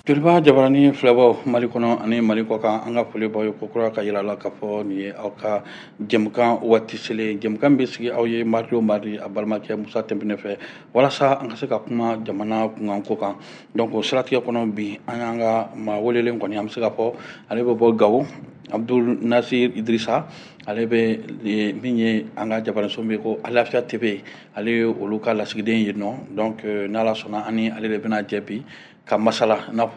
Joliba jabarani filɛbɔ Mali kɔnɔ ani Mali kɔ kan an ka foli b'aw ye ko kura ka yira la k'a fɔ nin ye aw ka jɛmukan waati selen jɛmukan bɛ sigi aw ye mardi o mardi a balimakɛ Musa Tɛnpɛnɛ fɛ walasa an ka se ka kuma jamana kunkan ko kan donc o siratigɛ kɔnɔ bi an y'an ka maa welelen kɔni an bɛ se ka fɔ ale bɛ bɔ Gawo Abdul Nasir Idrissa ale bɛ min ye an ka jabaraninso min ko Alafiya TV ale ye olu ka lasigiden ye nɔ donc n'Ala sɔnna ani ale de bɛna jɛ bi ka masala n'a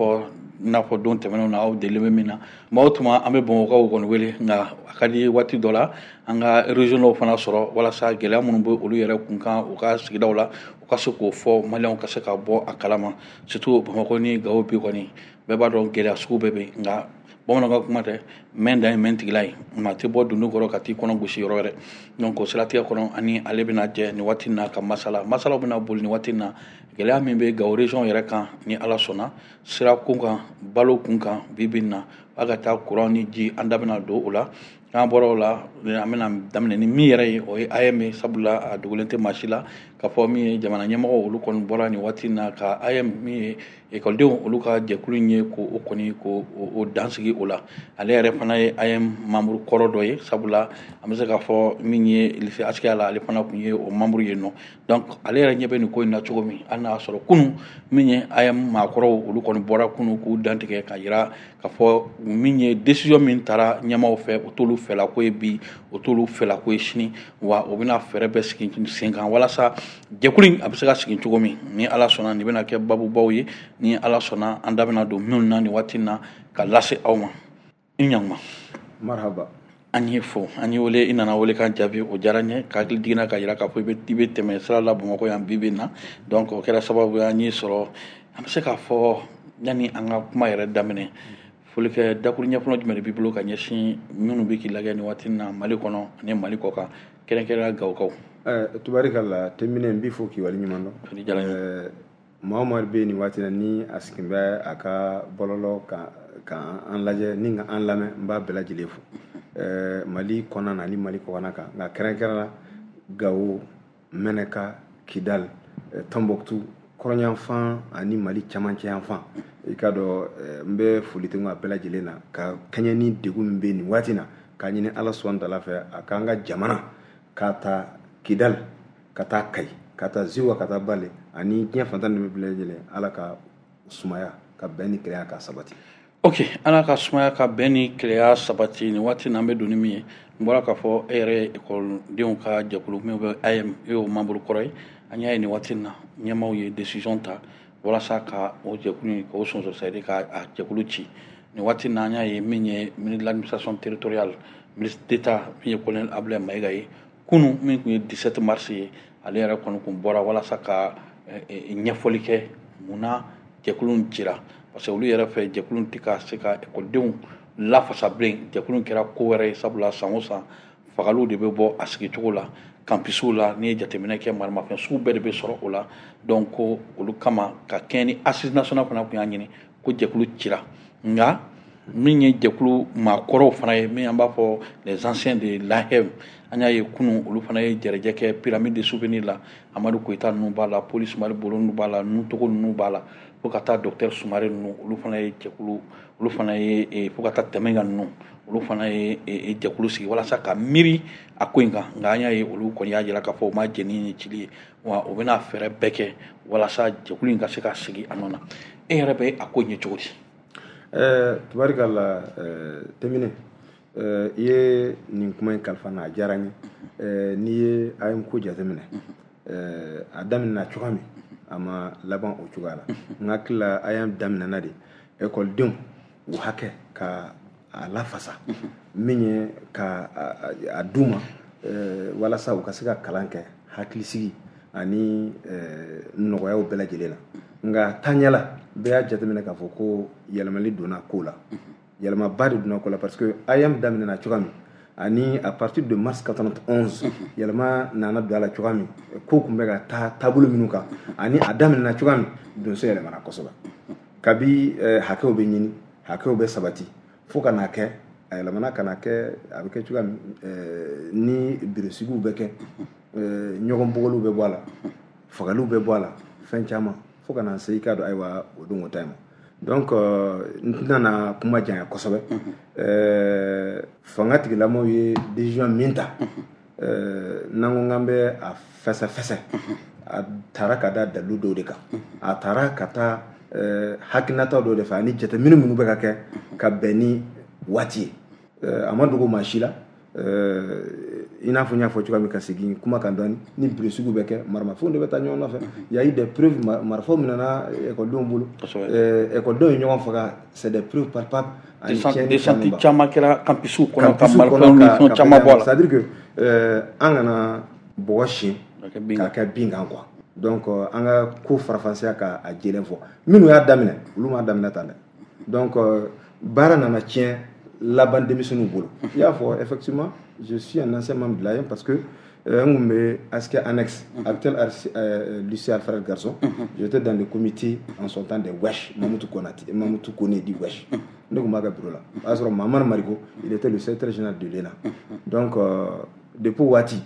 fɔ don tɛmɛnenw na aw delilen bɛ min na maa o tuma an bɛ Bamakɔkaw kɔni wele nka a ka di waati dɔ la an ka région fana sɔrɔ walasa gɛlɛya minnu bɛ olu yɛrɛ kunkan u ka sigidaw la u ka se k'o fɔ maliyɛnw ka se ka bɔ a kalama surtout Bamakɔ ni Gawo bi kɔni bɛɛ b'a dɔn gɛlɛya sugu bɛɛ bɛ yen nka bamananw ka kuma tɛ mɛn dan ye mɛn tigila ye maa tɛ bɔ dunun kɔrɔ ka t'i kɔnɔ gosi yɔrɔ wɛrɛ donc o siratigɛ kɔnɔ ani ale bɛna jɛ nin waati in na ka masalaw bɛna boli nin waati in na gɛlɛya min bɛ Gawo région yɛrɛ kan ni Ala sɔnna sira kun kan balo kun kan bi bi in na a ka taa courant ni ji an da bɛna don o la n'an bɔra o la an bɛna daminɛ ni min yɛrɛ ye o ye AM ye sabula a dogolen tɛ maa si la k'a fɔ min ye jamana ɲɛmɔgɔ olu kɔni bɔra nin waati in na ka AM min ye ekɔlidenw olu ka jɛkulu in ye k'o kɔni k'o dansigi o la ale yɛrɛ fana ye AM membre kɔrɔ dɔ ye sabula an bɛ se k'a fɔ min ye lycée Askia la ale fana tun ye o membre ye nɔ donc ale yɛrɛ ɲɛ bɛ nin ko in na cogo min hali n'a y'a sɔrɔ kunun min ye AM maakɔrɔw olu kɔni bɔra kunun k'u dantigɛ ka yira k'a fɔ min ye décision min taara ɲɛmaaw fɛ o t'olu fɛlako ye bi o t'olu fɛlako ye sini wa o bɛna fɛɛrɛ bɛɛ sigi sen kan walasa jɛkulu in a bɛ se ka sigi cogo min ni Ala sɔnna nin bɛna kɛ babubaw ye ni Ala sɔnna an da bɛna don minnu na nin waati in na ka lase aw ma i ɲankuma marhaba an ye fo an ye wele i nana wele kan jaabi o diyara n ye ka hakili jiginna ka yira k'a fɔ i bɛ tɛmɛ sira la Bamakɔ yan bi bi in na donc o kɛra sababu ye an y'i sɔrɔ an bɛ se k'a fɔ yanni an ka kuma yɛrɛ daminɛ foli kɛ dakuru ɲɛfɔlɔ jumɛn de b'i bolo ka ɲɛsin minnu bɛ k'i lajɛ nin waati in na Mali kɔnɔ ani Mali kɔ kan kɛrɛnkɛrɛnnenya Gawokaw. tubarikala Tɛnpɛnɛ n b'i fo k'i waleɲuman dɔn. foli diyara n ye. maa o maa bɛ nin waati in na ni a sigin bɛ a ka bɔlɔlɔ ka an lajɛ ni ka an lamɛn n b'a bɛɛ lajɛlen fo Mali kɔnɔna na ani Mali kɔkan kan nka kɛrɛnkɛrɛnnenya Gawo Mɛnɛka Kidal Tombouctou kɔrɔnyanfan ani Mali camancɛ yanfan i ka dɔn n bɛ foli tɛ a bɛɛ lajɛlen na ka kɛɲɛ ni degun min bɛ nin waati in na k'a ɲini Ala subahana wataala fɛ a k'an ka jamana ka taa Kidal ka taa Kayi ka taa Ziwa ka taa Bale ani diɲɛ fantan ni bɛɛ lajɛlen Ala ka sumaya ka bɛn ni kelenya ka sabati. ok Ala ka sumaya ka bɛn ni kelenya sabati nin waati in na an bɛ don ni min ye n bɔra k'a fɔ e yɛrɛ ye ekɔlidenw ka jɛkulu min bɛ AM e y'o membre kɔrɔ ye an y'a ye nin waati in na ɲɛmaaw ye décision ta walasa ka o jɛkulu in k'o sɔnsɔn c'est à dire ka a jɛkulu ci nin waati in na an y'a ye min ye ministre de l'administration territoriale ministre d'État min ye colonel Abdulaye Mayiga ye kunun min tun ye 17 mars ye ale yɛrɛ kɔni tun bɔra walasa ka ɲɛfɔli kɛ munna jɛkulu in cira parce que olu yɛrɛ fɛ jɛkulu tɛ ka se ka ekɔlidenw lafasa bilen jɛkulu kɛra ko wɛrɛ ye sabula san o san fagaliw de bɛ bɔ a sigicogo la campusw la n'i ye jateminɛ kɛ maramafɛn sugu bɛɛ de bɛ sɔrɔ o la donc ko olu kama ka kɛɲɛ ni assise nationale fana tun y'a ɲini ko jɛkulu cira nka min ye jɛkulu maakɔrɔw fana ye min an b'a fɔ les anciens de l'AHEM an y'a ye kunun olu fana ye jɛrɛjɛ kɛ pyramide de souvenir la Amadu Koyita ninnu b'a la Poli Sumare Bolo ninnu b'a la Nutogo ninnu b'a la fo ka taa docteur Sumare ninnu olu fana ye jɛkulu olu fana ye fo ka taa Tɛmɛga ninnu olu fana ye jɛkulu sigi walasa ka miiri a ko in kan nka an y'a ye olu kɔni y'a jira k'a fɔ o ma jɛni ni cili ye wa o bɛna fɛɛrɛ bɛɛ kɛ walasa jɛkulu in ka se ka sigi a nɔ na e yɛrɛ bɛ a ko ɲɛ cogo di. tubarikala Tɛnpɛnɛ i ye nin kuma in kalifa na a diyara n ye n'i ye AM ko jateminɛ a daminɛna cogoya min a ma laban o cogoya la n hakili la AM daminɛna de ekɔlidenw u hakɛ ka a lafasa min ye ka a d'u ma walasa u ka se ka kalan kɛ hakilisigi ani nɔgɔyaw bɛɛ lajɛlen na nka taaɲɛla bɛɛ y'a jateminɛ k'a fɔ ko yɛlɛmali donna ko la yɛlɛmaba de donna ko la parce que AM daminɛna cogoya min ani à partir de mars 91 yɛlɛma nana don a la cogoya min ko tun bɛ ka taa taabolo minnu kan ani a daminɛna cogoya min donso yɛlɛmana kosɛbɛ kabi hakɛw bɛ ɲini hakɛw bɛ sabati fo ka n'a kɛ a yɛlɛmana ka n'a kɛ a bɛ kɛ cogoya min ni birosigiw bɛ kɛ ɲɔgɔn bɔgɔliw bɛ bɔ a la fagaliw bɛ bɔ a la fɛn caman fo ka na se i k'a dɔn ayiwa o don o ta ma donc n tɛna kuma janya kosɛbɛ fanga tigilamɔgɔw ye décision min ta n'an ko k'an bɛ a fɛsɛfɛsɛ a taara ka da dalilu dɔw de kan a taara ka taa hakilinata dɔw de fɛ ani jateminɛ minnu bɛ ka kɛ ka bɛn ni waati ye a ma dogo maa si la i n'a fɔ n y'a fɔ cogoya min ka segin kuma kan dɔɔni ni biri sugu bɛ kɛ maramafɛnw de bɛ taa ɲɔgɔn nɔfɛ il y a eu des preuves marifaw minɛna ekɔlidenw bolo ekɔlidenw ye ɲɔgɔn faga c'est des preuves palpables descente caman kɛra campus kɔnɔ ka marifaw ni fɛn caman bɔ a la c'est à dire que an kana bɔgɔ siyɛn k'a kɛ bin kan quoi donc an ka ko farafansiya ka a jɛlen fɔ minnu y'a daminɛ olu m'a daminɛ tan dɛ donc baara nana tiɲɛ laban denmisɛnninw bolo i y'a fɔ effectivement je suis un ancien membre de l'AEM parce que n kun bɛ ASC annexe actuel lycée Alfred Garçon j'étais dans le comité en son temps de Wesh Mamutu Koné dit Wesh ne kun b'a kɛ bureau la o y'a sɔrɔ Mamadu Mariko il était le secrétaire général de l'ENA donc depuis waati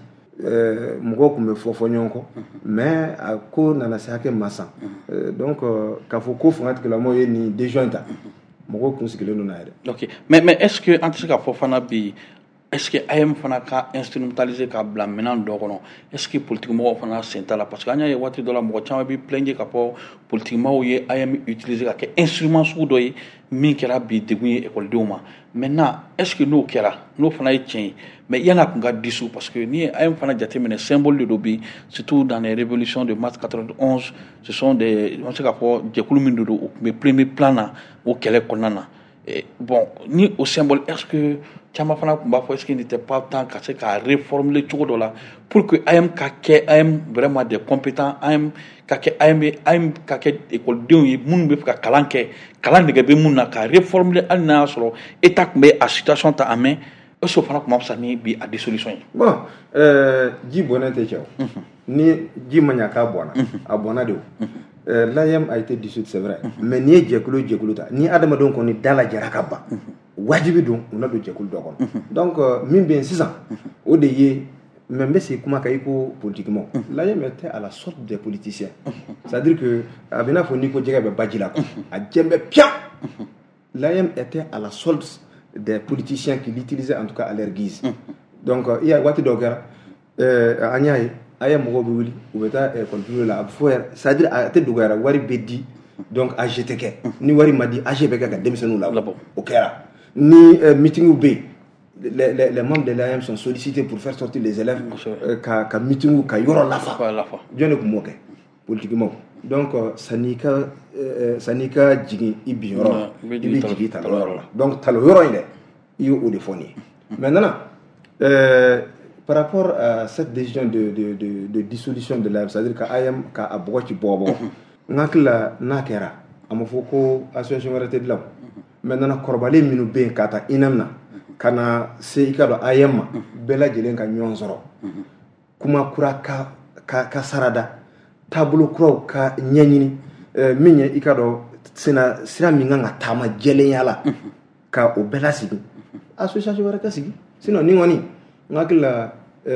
mɔgɔw tun bɛ fɔ ɲɔgɔn kɔ mais a ko nana se hakɛ ma san donc k'a fɔ ko fanga tigilamɔgɔw ye nin décision ta mɔgɔw kun sigilen don n'a yɛrɛ. ok mais est ce que an tɛ se ka fɔ fana bi est ce que AM fana ka instrumentaliser ka bila minɛn dɔ kɔnɔ est ce que politique mɔgɔw fana sen t'a la parce que an y'a ye waati dɔ la mɔgɔ caman bɛ plaindre ka fɔ politique mɔgɔw ye AM utiliser ka kɛ instrument sugu dɔ ye min kɛra bi degun ye ekɔlidenw ma maintenant est ce que n'o kɛra n'o fana ye tiɲɛ ye mais yan'a kun ka disu parce que ni ye AM fana jateminɛ symbole de do bi surtout dans les révolutions de mars 91 ce sont des on se ka fɔ jɛkulu min de do o tun bɛ premier plan na o kɛlɛ kɔnɔna na bon ni o symbole est ce que caman fana tun b'a fɔ est ce qu'il n'était pas temps ka se ka réformuler cogo dɔ la pour que AM ka kɛ AM vraiment des compétents AM ka kɛ AM ka kɛ ekɔlidenw ye minnu bɛ fɛ ka kalan kɛ kalan nege bɛ minnu na ka réformuler hali n'a y'a sɔrɔ état tun bɛ a situation ta en main est ce que o fana tun ma fisa ni bi a dissolution ye. bon ji bɔnnen tɛ cɛ o ni ji ma ɲa k'a bɔnna a bɔnna de o l'AEM a été dissoute c'est vrai mais n'i ye jɛkulu ta ni adamadenw kɔni da lajɛra ka ban wajibi don u na don jɛkulu dɔ kɔnɔ donc min bɛ yen sisan o de ye mais n bɛ segin kuma kan i ko politiquement l'AEM était à la sorte des politiciens c'est à dire que a bɛ n'a fɔ n'i ko jɛgɛ bɛ baji la quoi a jɛn bɛ piyan l'AEM était à la solde des politiciens qui l'utilisaient en tout cas à leur guise donc il y a waati dɔw kɛra an y'a ye a ye mɔgɔw bɛ wuli u bɛ taa école la a bɛ fɔ yɛrɛ c'est à dire a tɛ dɔgɔyara wari bɛ di donc AG tɛ kɛ ni wari ma di AG bɛ kɛ ka denmisɛnninw labɔ o kɛra ni meeting bɛ yen les membres de l'AEM sont sollicités pour faire sortir les élèves ka meeting ka yɔrɔ lafa jɔn de tun b'o kɛ politiquement donc san'i ka jigin i bin yɔrɔ la i bɛ jigin talo yɔrɔ la donc talo yɔrɔ in dɛ i y'o de fɔ nin ye maintenant par rapport à cette décision de dissolution de l'AEM c'est-à-dire que AEM k'a bɔgɔ ci bɔgɔ n hakili la n'a kɛra a ma fɔ ko association wɛrɛ tɛ dilan maintenant kɔrɔbalen minnu bɛ yen ka taa INEM na ka na se i ka dɔn AEM ma bɛɛ lajɛlen ka ɲɔgɔn sɔrɔ kuma kura ka sarada taabolo kuraw ka ɲɛɲini min ye i ka dɔn sira min kan ka taama jɛlenya la ka o bɛɛ lasigi association wɛrɛ ka sigi sinon ni kɔni n hakili la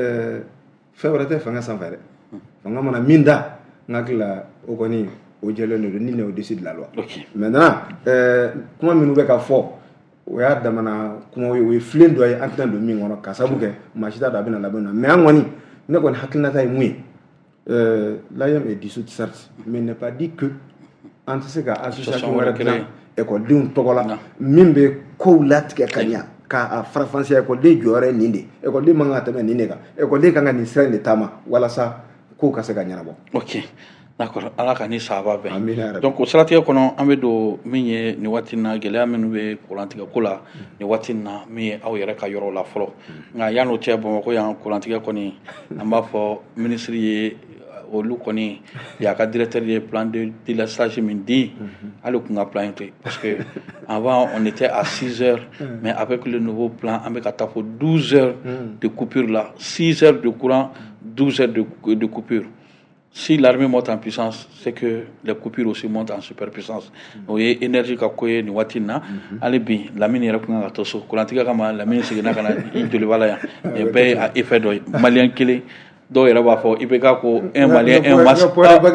fɛn wɛrɛ tɛ fanga sanfɛ dɛ fanga mana min da n hakili la o kɔni o jɛlen de don ni o décide la loi maintenant kuma minnu bɛ ka fɔ o y'a damana kuma ye o ye filen dɔ ye an tɛna don min kɔnɔ ka sabu kɛ maa si t'a dɔn a bɛna laban na mais an kɔni ne kɔni hakilinata ye mun ye l'AEM est dissoute certes mais n'est pas dit que an tɛ se ka association wɛrɛ dilan ekɔlidenw tɔgɔ la min bɛ kow latigɛ ka ɲa k'a farafansiya ekɔliden jɔyɔrɔ ye nin de ekɔliden man kan ka tɛmɛ nin de kan ekɔliden kan ka nin sira in de taama walasa kow ka se ka ɲɛnabɔ. ok d'accord ala ka ni sababa bɛn donc o siratigɛ kɔnɔ an bɛ don min ye nin waati in na gɛlɛya minnu bɛ kurantigɛ ko la nin waati in na min ye aw yɛrɛ ka yɔrɔ la fɔlɔ nka yan'o cɛ bamakɔ yan kurantigɛ kɔni an b'a fɔ minisiri ye olu kɔni y'a ka directeur ye plan de délestage min di hali kun ka plan in to yen parce que avant on était à 6 heures mais avec le nouveau plan an bɛ ka taa fɔ 12 heures de coupure la 6 heures de courant 12 heures de coupure. Si l'armée monte en puissance, c'est que les coupures aussi montent en superpuissance. O ye énergie ka ko ye nin waati na hali bi Lamine yɛrɛ kun ka to so kurantigɛ kama Lamine seginna ka na i joli bala yan bɛɛ ye a effet dɔ ye maliyɛn kelen dɔw yɛrɛ b'a fɔ IBK ko un malien un masque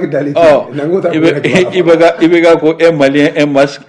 IBK ko un malien un masque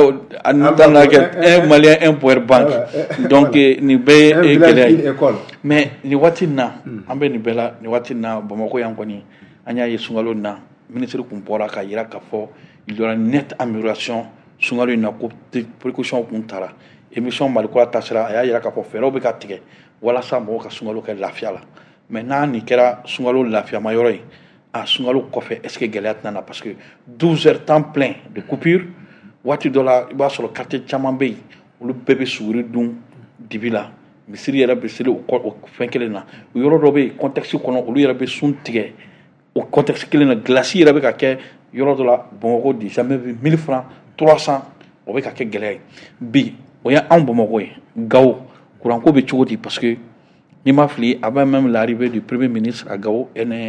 a n'entend la un malien un power bank donc nin bɛɛ ye gɛlɛya ye mais nin waati in na an bɛ nin bɛɛ la nin waati in na Bamakɔ yan kɔni an y'a ye sunkalo in na ministre kun bɔra ka yira k'a fɔ il y aura une nette amélioration sunkalo in na ko précaution kun taara émission Malikura taasira a y'a yira k'a fɔ fɛɛrɛw bɛ ka tigɛ walasa mɔgɔw ka sunkalo kɛ lafiya la mais n'a nin kɛra sunkalo lafiyama yɔrɔ ye a sunkalo kɔfɛ est ce que gɛlɛya tɛna na parce que 12 heures temps plein de coupure waati dɔ la i b'a sɔrɔ quartier caman bɛ yen olu bɛɛ bɛ suguri dun dibi la misiri yɛrɛ bɛ seli o fɛn kelen na o yɔrɔ dɔ bɛ yen contexte kɔnɔ olu yɛrɛ bɛ sun tigɛ o contexte kelen na glace yɛrɛ bɛ ka kɛ yɔrɔ dɔ la Bamakɔ di jamais vu 1000 francs 300 o bɛ ka kɛ gɛlɛya ye bi o ye anw Bamakɔ ye Gao kuranko bɛ cogo di parce que n'i ma fili avant même l'arrivée du premier ministre à Gao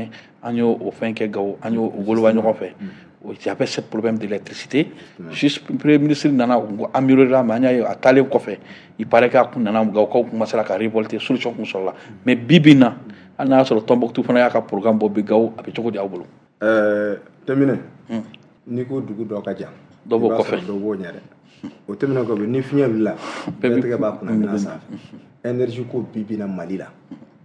an y'o o fɛn kɛ Gao an y'o woloba ɲɔgɔn fɛ il y avait ce problème d'électricité juste premier ministre nana améliorer mais an y'a ye a taalen kɔfɛ il paraît que a kun nana Gaokaw commencé ka révolter solution kun sɔrɔla mais bi bi in na hali n'a y'a sɔrɔ Tombouctou fana y'a ka programme bɔ bi Gao a bɛ cogo di aw bolo Tɛmɛnɛ n'i ko dugu dɔ ka jan dɔ b'o kɔfɛ dɔ b'o ɲɛ dɛ o tɛmɛnen kɔfɛ ni fiɲɛ wulila bɛɛ tɛgɛ b'a kunna mina sanfɛ énergie ko bi bi in na Mali la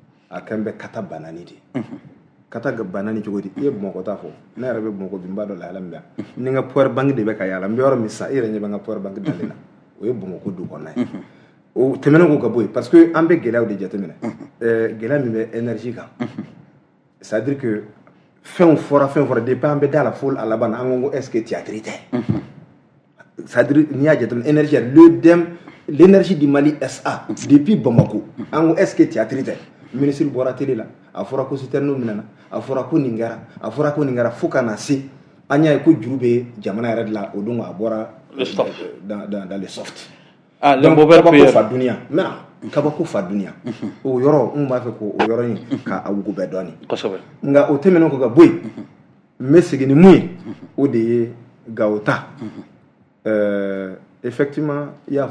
a kan bɛ kata banani de kata banani cogo di i ye Bamakɔ ta fɔ ne yɛrɛ bɛ Bamakɔ bi n b'a dɔn lahala min bɛ ni n ka power bank de bɛ ka yaala n bɛ yɔrɔ min sisan i yɛrɛ ɲɛ bɛ n ka power bank dalen na o ye Bamakɔ du kɔnɔna ye o tɛmɛnen ko ka bɔ yen parce que an bɛ gɛlɛyaw de jateminɛ gɛlɛya min bɛ énergie kan c'est à dire que fɛnw fɔra depuis an bɛ da la fo a laban na an ko est ce que théâtre tɛ c'est à dire n'i y'a jateminɛ énergie l'énergie du Mali SA depuis Bamako an ko est ce que théâtre tɛ ministre bɔra télé la a fɔra ko citerne minɛna a fɔra ko nin kɛra fo ka na se an y'a ye ko juru bɛ jamana yɛrɛ de la o don a bɔra dans le soft donc kabako fa duniya maintenant kabako fa duniya o yɔrɔ n b'a fɛ ko o yɔrɔ in ka a wugu bɛɛ dɔɔni kosɛbɛ nka o tɛmɛnen ko ka bɔ yen n bɛ segin ni mun ye o de ye Gao ta effectivement i y'a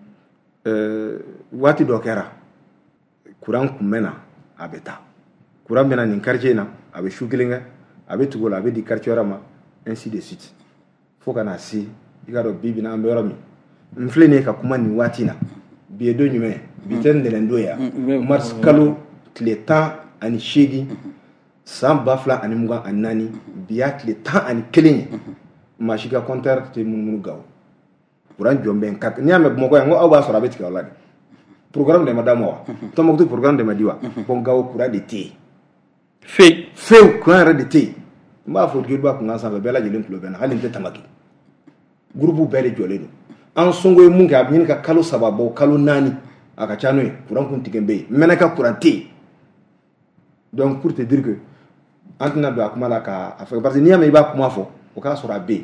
fɔ waati dɔ kɛra courant kun bɛ na a bɛ taa courant bɛ na nin quartier in na a bɛ su kelen kɛ a bɛ tugu o la a bɛ di quartier wɛrɛ ma ainsi de suite fo ka na se i ka dɔn bi bi in na an bɛ yɔrɔ min n filɛ nin ye ka kuma nin waati in na bi ye don jumɛn ye bi tɛ ntɛnɛndon ye yan mars kalo tile 18 san 2024 bi y'a tile 11 ye maa si ka compteur tɛ munumunu Gao courant jɔn bɛ n kan n'i y'a mɛn Bamakɔ yan n ko aw b'a sɔrɔ a bɛ tigɛ aw la de programme de ma d'a ma wa Tombouctou programme de ma di wa bon Gao courant de tɛ yen fewu courant yɛrɛ de tɛ yen n b'a fɔ joliba kunkan sanfɛ bɛɛ lajɛlen tulo bɛ n na hali n tɛ tamaki groupe bɛɛ de jɔlen don an sɔngo ye mun kɛ a bɛ ɲini ka kalo 3 bɔ kalo 4 a ka ca n'o ye courant kun tigɛ bɛ yen mɛnɛ ka courant tɛ yen donc pour te dire que an tɛna don a kuma la k'a fɛ parce que n'i y'a mɛn i b'a kuma fɔ o k'a sɔrɔ a bɛ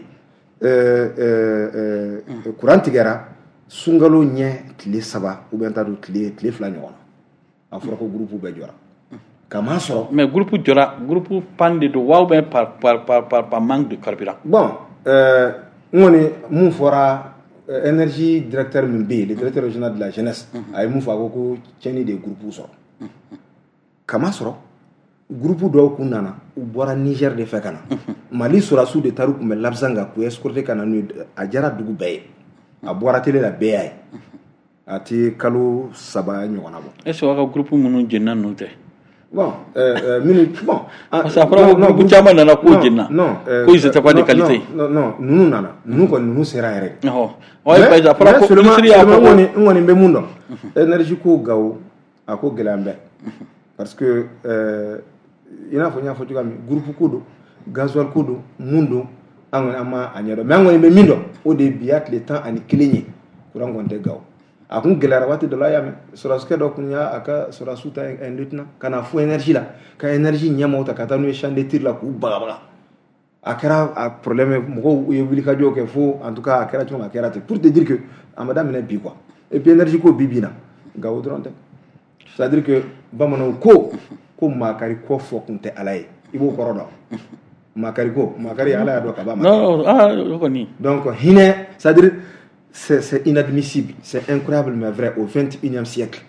yen courant tigɛra sunkalo ɲɛ tile 3 ou bien t'a don tile 2 ɲɔgɔn na a fɔra ko groupe bɛɛ jɔra kama sɔrɔ mais groupe jɔra groupe panne de don wa ou bien par manque de carburant bon n kɔni mun fɔra énergie directeur min bɛ yen le directeur régional de la jeunesse a ye mun fɔ a ko tiɲɛni de ye groupe sɔrɔ kama sɔrɔ groupe dɔw kun nana u bɔra Niger de fɛ ka na Mali sɔrɔsiw de taara u kunbɛn Labzanga k'u escorter ka na n'u ye a diyara dugu bɛɛ ye a bɔra télé la bɛɛ y'a ye a tɛ kalo 3 ɲɔgɔn na bɔ est ce que aw ka groupe minnu jenina ninnu tɛ bon bon parce que a fɔra ko groupe caman nana k'o jenina ko ils étaient pas de qualité non ninnu nana ninnu kɔni ninnu sera yɛrɛ mais a fɔra ko ministre y'a fɔ ko n kɔni bɛ mun dɔn énergie ko Gao a ko gɛlɛya bɛ parce que i n'a fɔ n y'a fɔ cogoya min groupe ko don gasoil ko don mun don an kɔni an ma a ɲɛdɔn mais an kɔni bɛ min dɔn o de ye bi y'a tile 11 ye courant kɔni tɛ Gao a kun gɛlɛyara waati dɔ la y'a mɛn sɔrɔsikɛ dɔ kun y'a ka sɔrɔsiw ta un lieutenant ka na fo énergie la ka énergie ɲɛmaaw ta ka taa n'u ye champ de tir la k'u bagabaga a kɛra a problème mɔgɔw ye wulikajɔw kɛ fo en tout cas a kɛra cogo min a kɛra ten pour te dire que a ma daminɛ bi quoi et puis énergie ko bi na Gao dɔrɔn tɛ c'est à dire que bamananw ko maakari kɔ fɔ kun tɛ ala ye i b'o kɔrɔ dɔn maakari ala y'a dɔn ka ban ma donc hinɛ c'est à dire c'est inadmissible, c'est incroyable mais vrai au 21e siècle.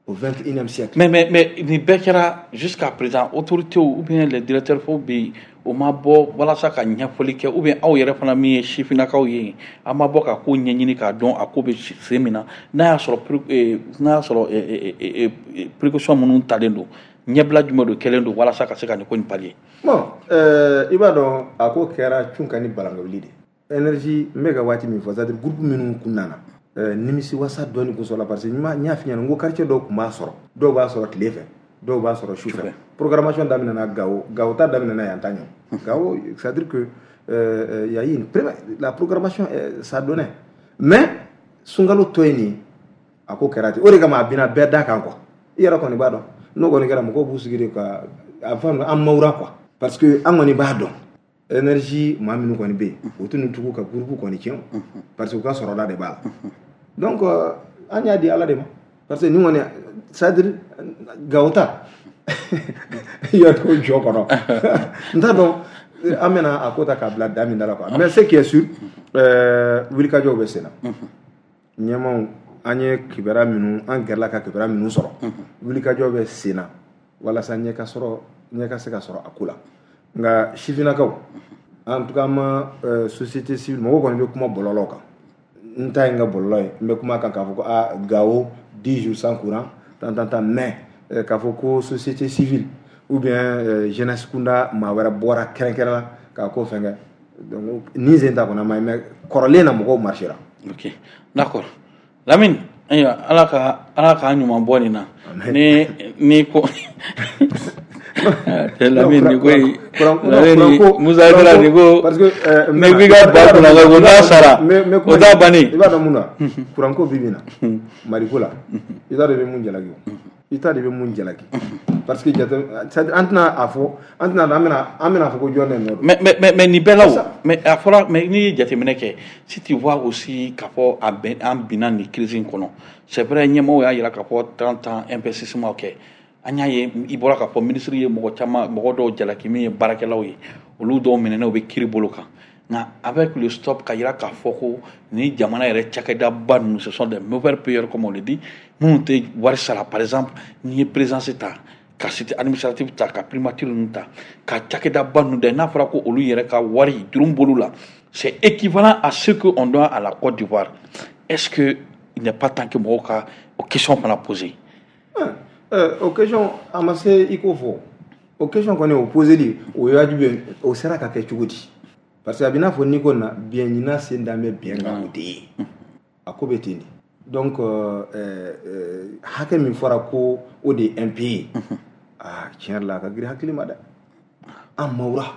au 21e siècle. Mais ni bɛɛ kɛra jusqu'à présent autorités ou bien les directeurs fo bi o ma bɔ walasa ka ɲɛfɔli kɛ ou bien aw yɛrɛ fana min ye sifinnakaw ye a ma bɔ ka ko ɲɛɲini k'a dɔn a ko bɛ sen min na n'a y'a sɔrɔ précaution minnu talen don ɲɛbila jumɛn don kɛlen don walasa ka se ka nin ko nin pallier. Bon i b'a dɔn a ko kɛra cunka ni balangawuli de énergie n bɛ ka waati min fɔ c'est à dire groupe minnu kun nana nimisi wasa dɔɔni kosɔn la parce que n y'a f'i ɲɛna n ko quartier dɔw tun b'a sɔrɔ dɔw b'a sɔrɔ tile fɛ dɔw b'a sɔrɔ su fɛ programmation daminɛna Gao ta daminɛna yan ta ɲɔ Gao c'est à dire que y a eu la programmation ça donnait mais sunkalo tɔ ye nin a ko kɛra ten o de kama a bina bɛɛ da kan quoi i yɛrɛ kɔni b'a dɔn n'o kɔni kɛra mɔgɔw b'u sigi de ka a fɛn an mawura quoi parce que an kɔni b'a dɔn énergie maa minnu kɔni bɛ yen o tɛ nin tugu ka groupe kɔni tiɲɛ parce que u ka sɔrɔda de b'a la donc an y'a di ala de ma parce que ni kɔni c'est à dire Gao ta i y'a to jɔ kɔnɔ n t'a dɔn an bɛna a ko ta k'a bila da min da la quoi mais ce qui est sûr wulikajɔw bɛ sen na ɲɛmaw an ye kibaruya minnu an gɛrɛla ka kibaruya minnu sɔrɔ wulikajɔ bɛ sen na walasa ɲɛ ka se ka sɔrɔ a ko la nka sifinnakaw en tout cas ma société civile mɔgɔw kɔni bɛ kuma bɔlɔlɔw kan n ta ye n ka bɔlɔlɔ ye n bɛ kuma kan k'a fɔ ko Gao 10 jours sans courant tant mais k'a fɔ ko société civile ou bien jeunesse kunda maa wɛrɛ bɔra kɛrɛnkɛrɛn la k'a ko fɛnkɛ donc ni sen ta kɔnɔ ma mais kɔrɔlen na mɔgɔw marchera. Ok d'accord Lamine ala ka ɲuman bɔ nin na ni ko Lamine ni ko Musa dira ni ko parce que ne bi ka ba kunna ko n'a sara o t'a bannen i b'a dɔn mun na kuranko bi na mariko la i t'a dɔn i bɛ mun jalaki i t'a dɔn i bɛ mun jalaki parce que an tɛna a fɔ an bɛna fɔ ko jɔn de nɔ mais nin bɛɛ la o mais a fɔra mais n'i ye jateminɛ kɛ si tu vois aussi k'a fɔ an binna nin crise in kɔnɔ c'est vrai ɲɛmɔgɔw y'a jira k'a fɔ 30 ans investissement kɛ an y'a ye i bɔra k'a fɔ ministre ye mɔgɔ dɔw jalaki min ye baarakɛlaw ye olu dɔw minɛnɛ u bɛ kiiri bolo kan nka avec le stop ka jira k'a fɔ ko ni jamana yɛrɛ cakɛdaba ninnu ce sont des mauvais payeurs comme on le dit minnu tɛ wari sara par exemple n'i ye présidence ta ka cité administrative ta ka primature ninnu ta ka cakɛdaba ninnu da n'a fɔra ko olu yɛrɛ ka wari juru bolo la c'est équivalent à ce que on doit à la Côte d'Ivoire est-ce que il n'est pas temps que mɔgɔw ka o question fana poser. O question a ma se i ko fɔ o question kɔni o posé di o ye wajibi o sera ka kɛ cogo di parce que a bɛ n'a fɔ n'i ko na biɲɛ ɲinan sen dan bɛ biɲɛ kan o de ye a ko bɛ ten de donc hakɛ min fɔra ko o de ye impayé tiɲɛ yɛrɛ la a ka girin hakili ma dɛ an mawura.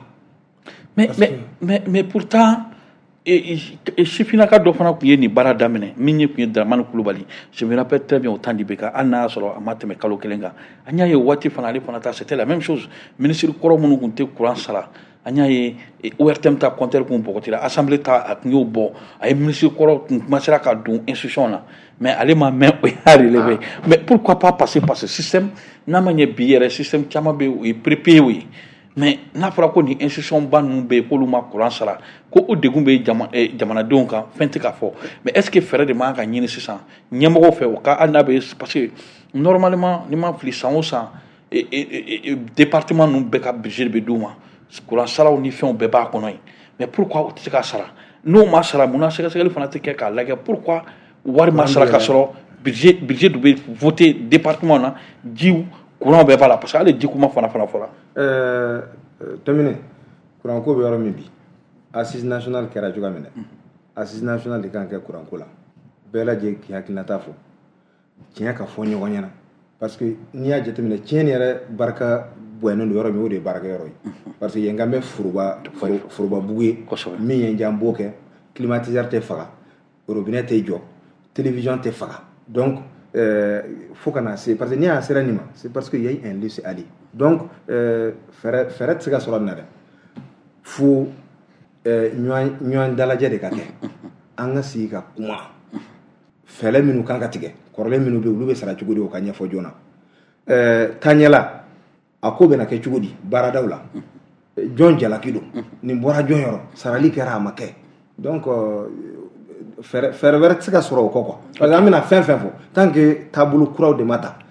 mais pourtant sifinnaka dɔ fana tun ye nin baara daminɛ min tun ye Dramane Kulubali je me rappelle très bien au temps d'Ibeka hali n'a y'a sɔrɔ a ma tɛmɛ kalo kelen kan an y'a ye waati fana ale fana ta c'était la même chose ministre kɔrɔ minnu tun tɛ courant sara an y'a ye ORTM ta compteur kun bɔgɔtira assemblée ta a tun y'o bɔ a ye ministre kɔrɔ tun commencera ka don institution na mais ale ma mɛn o y'a relevé mais pourquoi pas passer par ce système n'a ma ɲɛ bi yɛrɛ système caman bɛ yen o ye prépayé o ye mais n'a fɔra ko nin institution ba ninnu bɛ yen k'olu ma courant sara ko o degun bɛ jamanadenw kan fɛn tɛ ka fɔ mais est ce que fɛɛrɛ de man ka ɲini sisan ɲɛmɔgɔw fɛ o ka hali n'a bɛ parce que normalement ni ma fili san o san département ninnu bɛɛ ka budget bɛ d'u ma courant saraw ni fɛnw bɛɛ b'a kɔnɔ yen mais pourquoi o tɛ se ka sara n'o ma sara mun na sɛgɛsɛgɛli fana tɛ kɛ k'a lajɛ pourquoi wari ma sara ka sɔrɔ budget dɔ bɛ voté département na jiw courant bɛɛ b'a la parce que hali ji kuma fana fɔra. Tɛmɛnen courant ko bɛ yɔrɔ min bi assise nationale kɛra cogoya min na assise nationale de kan ka kɛ courant ko la bɛɛ lajɛlen k'i hakilinata fɔ tiɲɛ ka fɔ ɲɔgɔn ɲɛna parce que n'i y'a jateminɛ tiɲɛni yɛrɛ barika bonyalen don yɔrɔ min o de ye baarakɛyɔrɔ ye parce que yen kan bɛ forobabugu ye min ye n jan b'o kɛ climatiseur tɛ faga robinet tɛ jɔ télévision tɛ faga donc faut kana se parce que n'i y'a sera nin ma c'est parce que il y a eu un laisser aller donc fɛɛrɛ tɛ se ka sɔrɔ nin na dɛ fo ɲɔgɔn dalajɛ de ka kɛ an ka sigi ka kuma fɛɛrɛ minnu kan ka tigɛ kɔrɔlen minnu bɛ yen olu bɛ sara cogo di o ka ɲɛfɔ joona taɲɛla a ko bɛna kɛ cogo di baaradaw la jɔn jalaki don nin bɔra jɔn yɔrɔ sarali kɛra a ma kɛ donc fɛɛrɛ wɛrɛ tɛ se ka sɔrɔ o kɔ quoi parce que an bɛna fɛn fɛn fɔ tant que taabolo kuraw de ma ta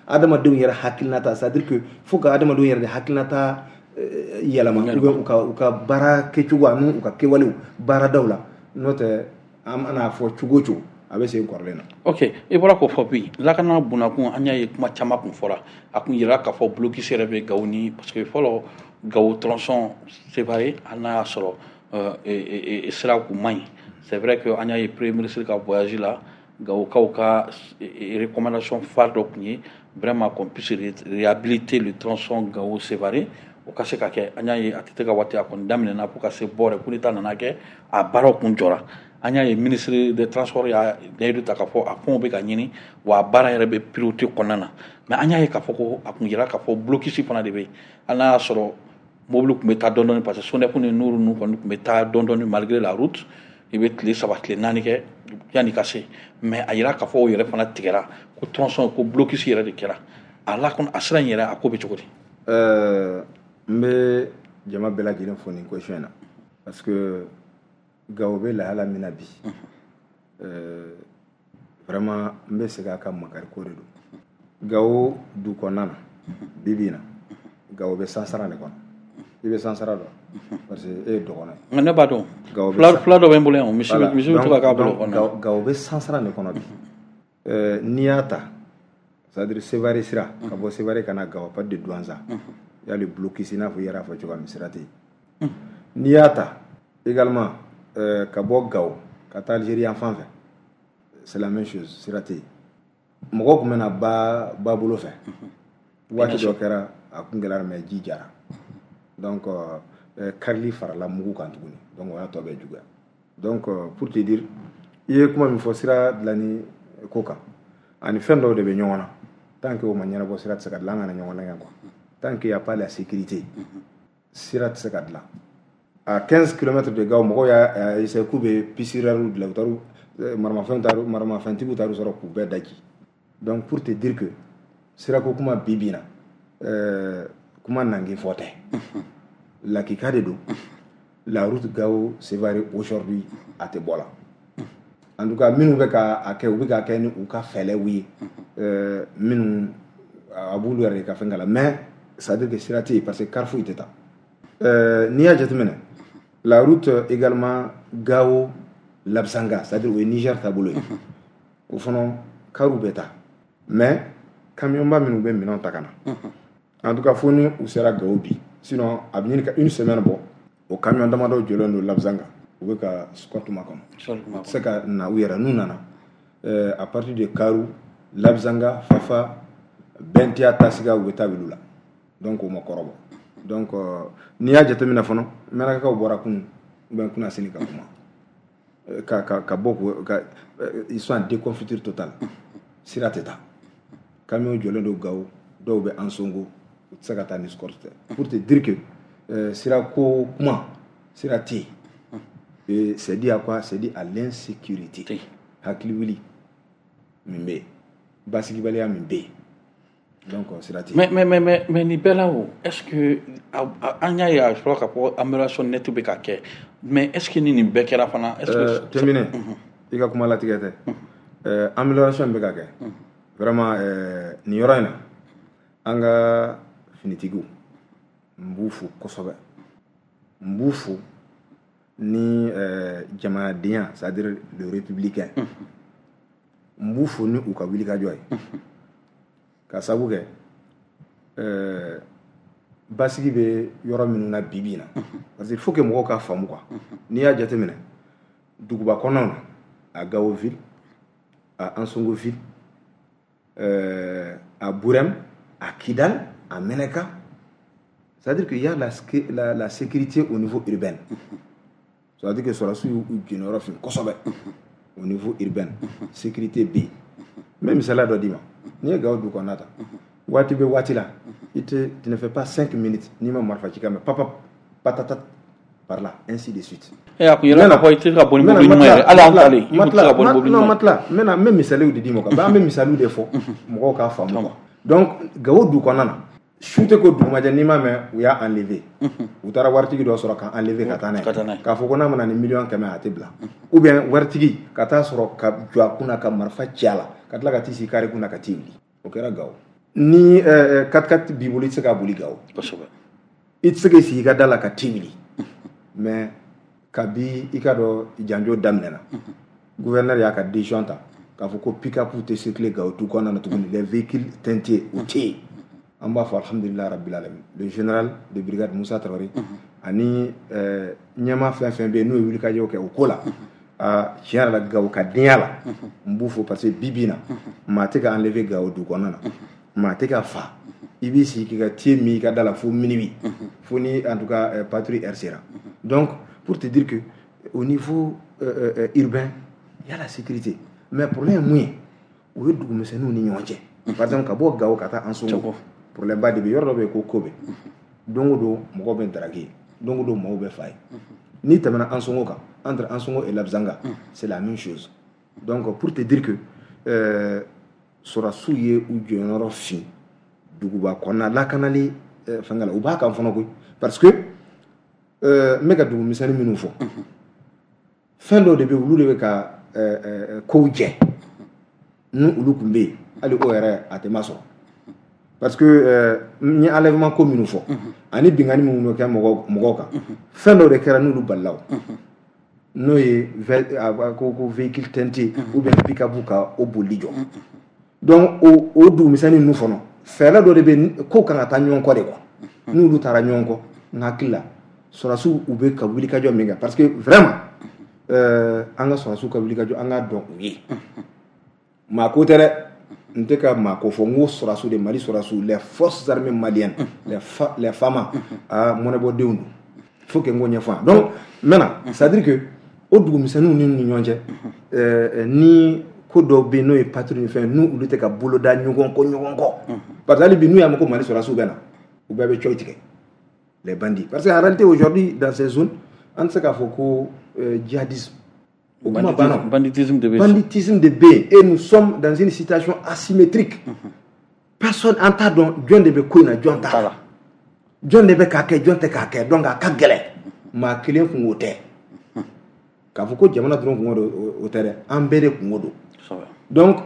adamadenw yɛrɛ hakilinata c'est à dire que faut que adamadenw yɛrɛ de hakilinata yɛlɛma ou bien u ka baara kɛcogo ani u ka kɛwalew baaradaw la n'o tɛ an mana fɔ cogo o cogo a bɛ segin kɔrɔlen na. ok i bɔra k'o fɔ bi lakana bunakun an y'a ye kuma caman kun fɔra a kun yira k'a fɔ blocus yɛrɛ bɛ Gawo ni parce que fɔlɔ Gawo tronçon séparé hali n'a y'a sɔrɔ sira kun man ɲi c'est vrai que an y'a ye premier ministre ka voyage la Gawokaw ka recommandation phare dɔ kun ye vraiment qu'on puisse réhabiliter le tronçon Gawo séparé o ka se ka kɛ an y'a ye a tɛ se ka waati a kɔni daminɛna pour ka se bɔrɛ coup d'état nana kɛ a baaraw kun jɔra an y'a ye ministre des transports y'a ɲɛyidu ta k'a fɔ a kɔnw bɛ ka ɲini wa a baara yɛrɛ bɛ priorité kɔnɔna na mais an y'a ye k'a fɔ ko a kun yira k'a fɔ blocus fana de bɛ yen hali n'a y'a sɔrɔ mobile kun bɛ taa dɔɔni parce que SONEF ni Nuru ninnu kɔni kun bɛ taa dɔɔni malgré la route i bɛ tile 3 tile 4 kɛ yanni ka se mais a yira k'a fɔ o yɛrɛ fana tigɛra ko tronçon ko blocus yɛrɛ de kɛra a la kɔni a sira in yɛrɛ a ko bɛ cogo di. n bɛ jama bɛɛ lajɛlen fo nin question in na parce que Gawo bɛ lahala min na bi vraiment n bɛ segin a kan makari ko de don Gawo du kɔnɔna na bi bi in na Gawo bɛ sansara de kɔnɔ i bɛ sansara dɔn parce que e ye dɔgɔnɔ ye. nka ne b'a dɔn fila dɔ bɛ n bolo yan misi bɛ to ka k'a bolo kɔnɔ. Gawo bɛ sansara de kɔnɔ bi n'i y'a ta c'est à dire Sévaré sira ka bɔ Sévaré ka na Gawo pas de Douanza il y a le blocus i n'a fɔ i yɛrɛ fɔ cogoya min sira tɛ yen n'i y'a ta également ka bɔ Gawo ka taa Algérie yan fan fɛ c'est la même chose sira tɛ yen mɔgɔw tun bɛ na ba bolo fɛ waati dɔ kɛra a kun gɛlɛyara mais ji jara donc karili farala mugu kan tuguni donc o y'a tɔ bɛɛ juguya donc pour te dire i ye kuma min fɔ sira dilanni ko kan ani fɛn dɔw de bɛ ɲɔgɔn na tant que o ma ɲɛnabɔ sira tɛ se ka dilan an kana ɲɔgɔn nɛgɛn quoi tant qu'il y a pas la sécurité sira tɛ se ka dilan à 15 km de Gawo mɔgɔw y'a essayé k'u bɛ piscinaire dilan u taara maramafɛntigiw taara sɔrɔ k'u bɛɛ daji donc pour te dire que sirako kuma bi bi na kuma nangin fɔ tɛ lakika de don la route Gawo Sévaré aujourd'hui a tɛ bɔ la en tout cas minnu bɛ k'a kɛ u bɛ k'a kɛ ni u ka fɛlɛw ye minnu a b'olu yɛrɛ de ka fɛn k'a la mais c'est à dire que sira tɛ yen parce que car foyi tɛ taa n'i y'a jateminɛ la route également Gawo Labsanga c'est à dire o ye Niger taabolo ye o fana karu bɛ taa mais camionba minnu bɛ minɛnw ta ka na en tout cas fo ni u sera Gawo bi sinon a bɛ ɲini ka une semaine bɔ o camion damadɔ jɔlen don Labsanga u bɛ ka Scott makɔnɔ u tɛ se ka na u yɛrɛ n'u nana à partir de Karu Labsanga Fafa Bentia Tasiga u bɛ taa Welu la donc o ma kɔrɔbɔ donc n'i y'a jateminɛ fana mɛnakɛkaw bɔra kun ubiyɛn kuna sini ka kuma ka bɔ ka ils sont en déconfiture totale sira tɛ taa camion jɔlen don Gawo dɔw bɛ Ansongo u tɛ se ka taa ni Scott tɛ pour te dire que sira ko kuma sira tɛ yen c'est dit à quoi c'est dit à l'insécurité hakili wuli min bɛ yen basigibaliya min bɛ yen donc sira tɛ yen mais nin bɛɛ la o est ce que an y'a ye a sɔrɔ k'a fɔ amélioration nette bɛ ka kɛ mais est ce que ni nin bɛɛ kɛra fana est ce que terminé i ka kuma latigɛ tɛ amélioration bɛ ka kɛ vraiment nin yɔrɔ in na an ka finitigiw n b'u fo kosɛbɛ n b'u fo ni jamanadenya c'est à dire le républicain n b'u fo ni u ka wilikajɔ ye ka sabu kɛ basigi bɛ yɔrɔ minnu na bi bi na parce que il faut que mɔgɔw ka faamu quoi n'i y'a jateminɛ duguba kɔnɔnaw na à Gawoville à Ansongoville à Burem à Kidal à Meneka c'est-à-dire qu'il y a la sécurité au niveau urbain c'est-à-dire que sɔrɔsiw y'u jɛniyɔrɔ fin kosɛbɛ au niveau urbain sécurité bɛ yen n bɛ misaliya dɔ d'i ma n'i ye Gawo du kɔnɔna ta waati bɛ waati la tu ne fais pas 5 minutes n'i ma marifa ci kan mɛn patatat par là ainsi de suite. a kun yɛrɛ k'a fɔ i tɛ se ka bɔ ni mobili ɲuman yɛrɛ hali an talen i tɛ se ka bɔ ni mobili ɲuman. non matila n bɛ misaliyaw de d'i ma quoi an bɛ misaliyaw de fɔ mɔgɔw k'a faamu quoi donc Gawo du kɔnɔna na su tɛ ko dugumajɛ n'i ma mɛn u y'a enlevé u taara waritigi dɔ sɔrɔ k'a enlevé ka taa n'a ye k'a fɔ ko n'a mana ni 1,100,000 a tɛ bila ou bien waritigi ka taa sɔrɔ ka jɔ a kunna ka marifa ci a la ka tila ka t'i sigi kare kunna ka t'i wuli o kɛra Gawo ni 4x4 b'i bolo i tɛ se k'a boli Gawo i tɛ se k'i sigi i ka da la ka ti wuli mais kabi i ka dɔn janjo daminɛna gouverneur y'a ka décision ta k'a fɔ ko pick-up tɛ circuler Gawo du kɔnɔna na tuguni les véhicules teintés o tɛ yen an b'a fɔ alhamdulilahi rabbil alamin le général de brigade Musa Traoré ani ɲɛma fɛn fɛn bɛ yen n'o ye wulikajɔw kɛ o ko la tiɲɛ yɛrɛ la Gawo ka denya la n b'u fɔ parce que bi bi in na maa tɛ ka enlever Gawo du kɔnɔna na maa tɛ ka fa i b'i sigi k'i ka thé min i ka da la fo minuit fo ni en tout cas patrouille heure sera donc pour te dire que au niveau urbain il y a la sécurité mais problème mun ye o ye dugumisɛnninw ni ɲɔgɔn cɛ par exemple ka bɔ Gawo ka taa Ansongo problème ba de bɛ yɔrɔ dɔ bɛ yen ko Kobe don o don mɔgɔw bɛ daraki don o don mɔgɔw bɛ fa ye n'i tɛmɛna Ansongo kan entre Ansongo et Labzanga c'est la même chose donc pour te dire que sɔrɔdasiw ye u jɔyɔrɔ fin duguba kɔnɔna lakanali fɛnkɛ la u b'a kan fana koyi parce que n bɛ ka dugumisɛnnin minnu fɔ fɛn dɔw de bɛ olu de bɛ ka kow jɛ ni olu tun bɛ yen hali o yɛrɛ a tɛ ma sɔrɔ parce que n ye enlèvement ko minnu fɔ ani bingani minnu bɛ kɛ mɔgɔw kan fɛn dɔw de kɛra n'olu balila o n'o ye ko véhicule teinté ou bien pick-up ka o boli jɔ donc o dugumisɛnnin ninnu fana fɛɛrɛ dɔ de bɛ ko kan ka taa ɲɔgɔn kɔ de quoi n'olu taara ɲɔgɔn kɔ n hakili la sɔrɔdasiw u bɛ ka wulikajɔ min kɛ parce que vraiment an ka sɔrɔdasiw ka wulikajɔ an ka dɔn u ye maa ko tɛ dɛ n tɛ ka maa ko fɔ n ko sɔrɔdasiw de Mali sɔrɔdasiw les forces armées maliennes les FAMA mɔnɛbɔdenw don faut que n k'o ɲɛfɔ yan donc maintenant c'est à dire que o dugumisɛnninw ni ɲɔgɔn cɛ ni ko dɔw bɛ yen n'o ye patrouille ni fɛn n'u olu tɛ ka bolo da ɲɔgɔn kɔ parce que hali bi n'u y'a mɛn ko Mali sɔrɔdasiw bɛ na u bɛɛ bɛ coy tigɛ les bandits parce que en réalité aujourd'hui dans ces zones an tɛ se k'a fɔ ko djihadisme banditisme de bɛ yen et nous sommes dans une situation asymétrique personne an t'a dɔn jɔn de bɛ ko in na jɔn t'a la jɔn de bɛ k'a kɛ jɔn tɛ k'a kɛ donc a ka gɛlɛn maa kelen kungo tɛ k'a fɔ ko jamana dɔrɔn kungo don o tɛ dɛ an bɛɛ de kungo don donc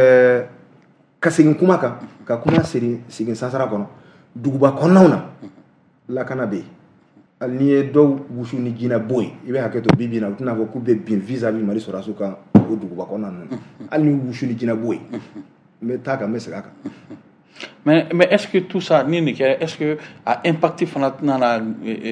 ka segin kuma kan ka kuma segin sansara kɔnɔ duguba kɔnɔnaw na lakana bɛ yen hali n'i ye dɔw wusu ni jinɛ bo ye i bɛ hakɛ to bi bi in na u tɛna fɔ k'u bɛ bin vis-à-vis Mali sɔrɔdasiw kan o duguba kɔnɔna ninnu hali n'i wusu ni jinɛ bo ye n bɛ taa kan n bɛ segin a kan. mais est-ce que tout ça ni nin kɛra est-ce que a impacté fana tɛna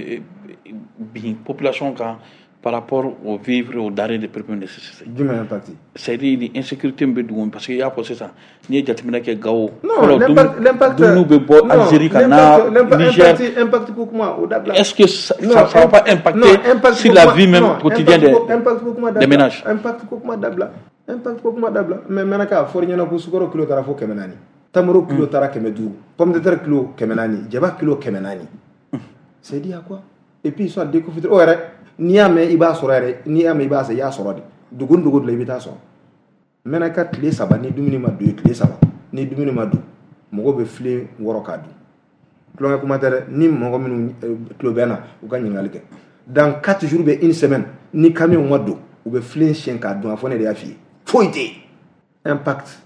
bin population kan par rapport au vivre au denrées de première nécessité. Jumɛn impact? C'est-à-dire ni insécurité bɛ dugu parce que i y'a fɔ sisan n'i ye jateminɛ kɛ Gawo. non l'impact dumuni bɛ bɔ Algérie ka na Niger. Impact ko kuma o dabila. Est-ce que ça va pas impacter sur la vie même quotidienne des ménages? Impact ko kuma dabila. mais maintenant k'a fɔ ɲɛna ko sukaro kilo taara fo 400, tamaro kilo taara 500, pomme de terre kilo 400, jaba kilo 400. c'est dit à quoi? Et puis ils sont déconfités. Oh yɛrɛ n'i y'a mɛn i b'a sɔrɔ yɛrɛ n'i y'a mɛn i b'a sɔrɔ i y'a sɔrɔ de dugu la i bɛ taa sɔrɔ maintenant ka tile 3 ni dumuni ma dun tile 3 ni dumuni ma dun mɔgɔw bɛ filen wɔrɔ k'a dun tulonkɛ kuma tɛ dɛ ni mɔgɔ minnu tulo bɛ na u ka ɲininkali kɛ dans 4 jours bɛ une semaine ni camion ma don u bɛ filen siɲɛ k'a dun a fɔ ne de y'a f'i ye foyi tɛ yen impact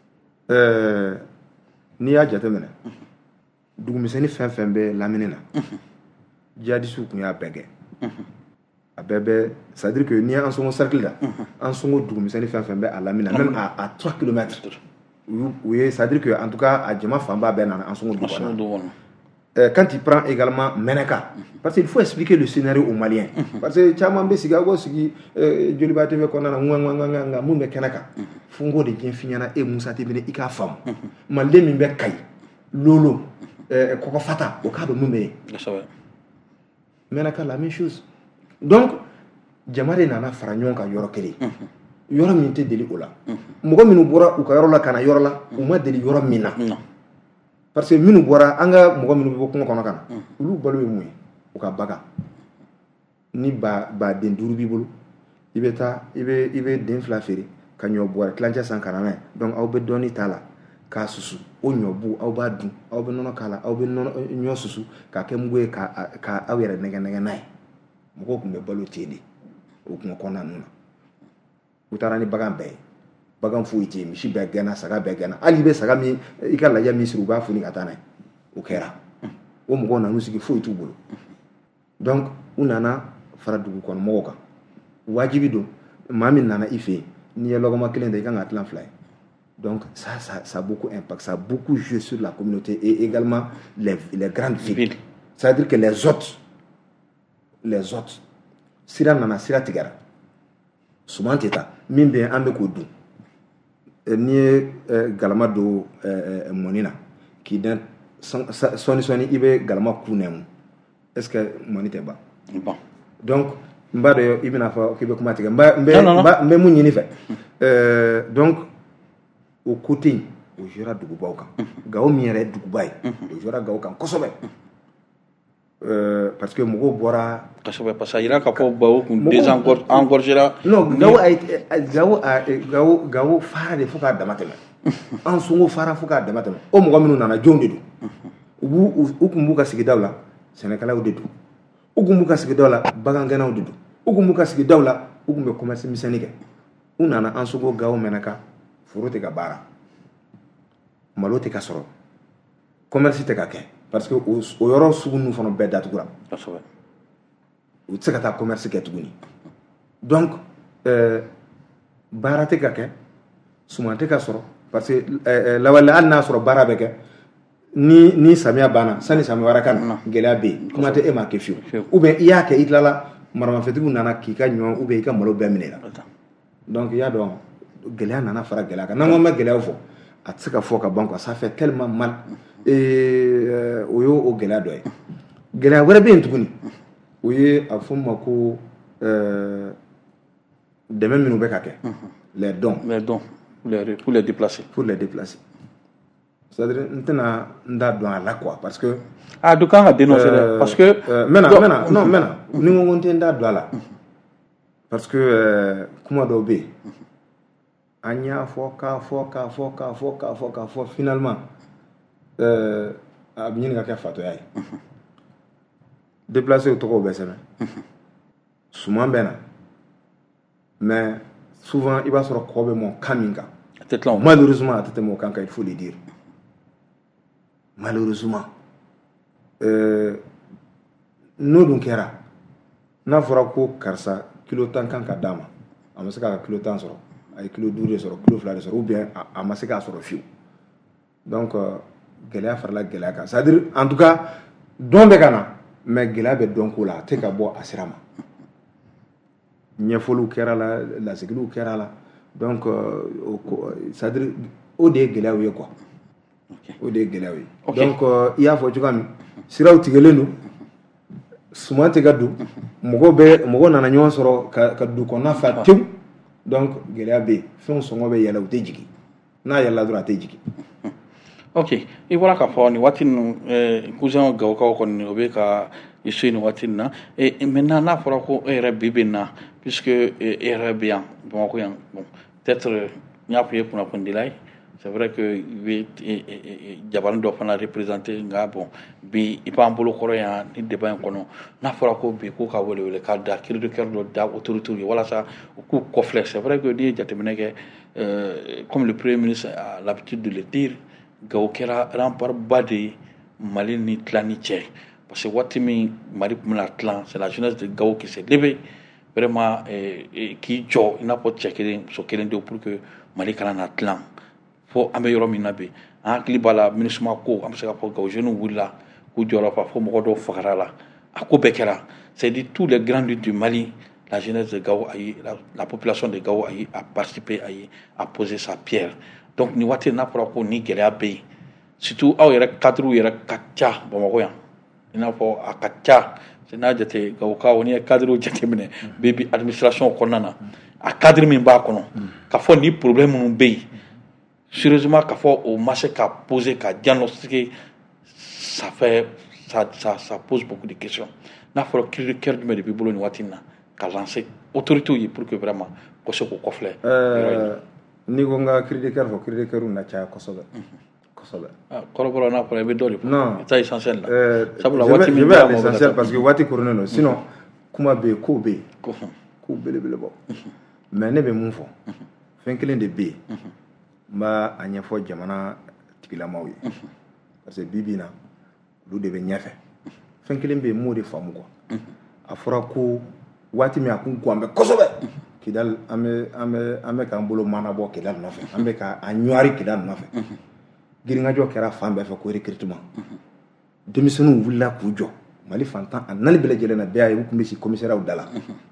n'i y'a jateminɛ dugumisɛnnin fɛn fɛn bɛ lamini na jihadistes tun y'a bɛɛ kɛ a bɛɛ bɛ c'est à dire que n'i y'an sɔngɔ cercle la an sɔngɔ dugumisɛnnin fɛn fɛn bɛ a lamina même à 3 km u ye c'est à dire que en tout cas a jama fanba bɛɛ nana an sɔngɔ dugu kɔnɔ quand il prend également Menaka parce qu'il faut expliquer le scénario aux Maliens parce que caman bɛ sigi aw b'o sigi Joliba TV kɔnɔna na nka mun bɛ kɛnɛ kan fo n k'o de ɲɛf'i ɲɛna e Musa Tembele i k'a faamu maliden min bɛ Kayi Lolo Kɔkɔfata o k'a dɔn mun bɛ yen Menaka la même chose donc jama de nana fara ɲɔgɔn kan yɔrɔ kelen yɔrɔ min tɛ deli o la mɔgɔ minnu bɔra u ka yɔrɔ la ka na yɔrɔ la u ma deli yɔrɔ min na parce que minnu bɔra an ka mɔgɔ minnu bɛ bɔ kungo kɔnɔ ka na olu balo ye mun ye u ka bagan ni baden 5 b'i bolo i bɛ taa i bɛ den 2 feere ka ɲɔ bɔrɛ tilancɛ san ka na n'a ye donc aw bɛ dɔɔnin t'a la k'a susu o ɲɔbu aw b'a dun aw bɛ nɔnɔ k'a la aw bɛ ɲɔ susu k'a kɛ mugu ye ka aw yɛrɛ nɛgɛ n'a ye mɔgɔw tun bɛ balo ten de o kungo kɔnɔna ninnu na u taara ni bagan bɛɛ ye bagan foyi tɛ yen misi bɛɛ gɛnna saga bɛɛ gɛnna hali i bɛ saga min i ka lajɛ min siri u b'a foni ka taa n'a ye o kɛra o mɔgɔw nan'u sigi foyi t'u bolo donc u nana fara dugukɔnɔmɔgɔw kan wajibi don maa min nana i fɛ yen n'i ye lɔgɔma kelen ta i kan ka tilan fila ye donc ça a beaucoup impact, ça a beaucoup joué sur la communauté et également les grandes villes. C'est-à-dire que les autres sira nana sira tigɛra suman tɛ taa min bɛ yen an bɛ k'o dun n'i ye galama don mɔni na k'i da sɔni i bɛ galama ku nɛmu est ce que mɔni tɛ ban donc n b'a dɔn i bɛna fɔ k'i bɛ kuma tigɛ n bɛ mun ɲini fɛ donc o côté o jura dugubaw kan Gao min yɛrɛ ye duguba ye o jura Gao kan kosɛbɛ parce que mɔgɔw bɔra kosɛbɛ parce que a yira k'a fɔ Gao kun désengorgera non Gao fara de fo k'a dama tɛmɛ an sɔngo fara fo k'a dama tɛmɛ o mɔgɔ minnu nana jɔnw de don u kun b'u ka sigidaw la sɛnɛkɛlaw de don u kun b'u ka sigidaw la bagangɛnnaw de don u kun b'u ka sigidaw la u kun bɛ commerce misɛnnin kɛ u nana an sɔngo Gao mɛnɛ kan foro tɛ ka baara malo tɛ ka sɔrɔ commerce tɛ ka kɛ parce que o yɔrɔ sugu ninnu fana bɛɛ datugura u tɛ se ka taa commerce kɛ tuguni donc baara tɛ ka kɛ suman tɛ ka sɔrɔ parce que lawale hali n'a sɔrɔ baara bɛ kɛ ni samiya banna sani samiya wɛrɛ ka na gɛlɛya bɛ yen kuma tɛ e ma kɛ fiyewu ou bien i y'a kɛ i tilala maramafɛtigiw nana k'i ka ɲɔ ou bien i ka malo bɛɛ minɛ la donc i y'a dɔn gɛlɛya nana fara gɛlɛya kan n'an ko ma gɛlɛyaw fɔ a tɛ se ka fɔ ka ban quoi ça fait tellement mal o y'o gɛlɛya dɔ ye gɛlɛya wɛrɛ bɛ yen tuguni o ye a fɔ ma ko dɛmɛ minnu bɛ ka kɛ les dons pour les déplacer c'est-à-dire n tɛna n da don a la quoi parce que du kan ka dénoncer dɛ parce que n mɛna ni ko n tɛ n da don a la parce que kuma dɔw bɛ yen an y'a fɔ k'a fɔ finalement a bɛ ɲini ka kɛ fatɔya ye déplacé o tɔgɔw bɛ sɛbɛn suman bɛ na mais souvent i b'a sɔrɔ kɔ bɛ mɔn kan min kan malheureusement a tɛ tɛmɛ o kan il faut le dire malheureusement n'o dun kɛra n'a fɔra ko karisa kilo 10 kan ka d'a ma a ma se k'a ka kilo 10 sɔrɔ a ye kilo 5 de sɔrɔ kilo 2 de sɔrɔ ou bien a ma se k'a sɔrɔ fiyewu donc gɛlɛya farala gɛlɛya kan c'est à dire en tout cas dɔn bɛ ka na mais gɛlɛya bɛ dɔn ko la a tɛ ka bɔ a sira ma ɲɛfɔliw kɛra la lasigiliw kɛra la donc c'est à dire o de ye gɛlɛyaw ye quoi o de ye gɛlɛyaw ye donc i y'a fɔ cogoya min siraw tigɛlen don suman tɛ ka don mɔgɔ nana ɲɔgɔn sɔrɔ ka du kɔnɔna fa tewu donc gɛlɛya bɛ yen fɛnw sɔngɔ bɛ yɛlɛ u tɛ jigin n'a yɛlɛla dɔrɔn a tɛ jigin ok i bɔra k'a fɔ nin waati ninnu cousin Gawokaw kɔni o bɛ ka i so nin waati nin na maintenant n'a fɔra ko e yɛrɛ bi bɛ na puisque e yɛrɛ bɛ yan Bamakɔ yan bon peut-être n y'a fɔ i ye kunnafonidila ye c'est vrai que i bɛ jabani dɔ fana représenter nka bon bi i b'an bolo kɔrɔ yan ni débat in kɔnɔ n'a fɔra ko bi ko ka welewele k'a da cri de cœur dɔ da autorités ye walasa u k'u kɔfilɛ c'est vrai que n'i ye jateminɛ kɛ comme le premier ministre a l'habitude de le dire Gao kɛra rempart de ye Mali ni tilani cɛ parce que waati min Mali tun bɛna tilan c'est la jeunesse de Gao qui s'est levée vraiment k'i jɔ i n'a fɔ cɛ kelen muso kelen de pour que Mali kana na tilan fo an bɛ yɔrɔ min na bi an hakili b'a la MINUSMA ko an bɛ se k'a fɔ Gao jeunes wulila k'u jɔyɔrɔ fa fo mɔgɔ dɔw fagara la a ko bɛɛ kɛra c'est-à-dire tous les grands du Mali la jeunesse de Gao la population de Gao a participé a posé sa pierre donc ni waati n'a fɔra ko ni gɛlɛya bɛ yen surtout aw yɛrɛ cadrew yɛrɛ ka ca Bamakɔ yan i n'a fɔ a ka ca n'a jate Gawokaw n'i ye cadrew jateminɛ bi administration kɔnɔna na a cadre min b'a kɔnɔ k'a fɔ ni problème minnu bɛ yen sérieusement k'a fɔ o ma se ka poser ka diagnostiquer ça pose beaucoup de questions n'a fɔra cri de cœur jumɛn de b'i bolo nin waati in na ka lancer autorités ye pour que vraiment ko se k'o kɔfilɛ n'i ko n ka cri de cœur fɔ cri de cœur na caya kosɛbɛ kɔrɔbɔrɔ n'a fɔra i bɛ dɔ de fɔ non ta essentiel la sabula waati min bɛ l'essentiel parce que waati koronnen don sinon kuma bɛ yen kow bɛ yen kow belebele bɔ mais ne bɛ mun fɔ fɛn kelen de bɛ yen n b'a a ɲɛfɔ jamana tigilamaw ye parce que bi bi in na olu de bɛ ɲɛfɛ fɛn kelen bɛ yen n m'o de faamu quoi a fɔra ko waati min a kun ko an bɛ kosɛbɛ Kidal an bɛ k'an bolo manabɔ Kidal nɔfɛ an bɛ ka a ɲɔari Kidal nɔfɛ giringajɔ kɛra fan bɛɛ fɛ ko recrutement denmisɛnninw wulila k'u jɔ Mali fantan a 4 bɛɛ lajɛlen na bɛɛ y'a ye u tun bɛ si commissariat da la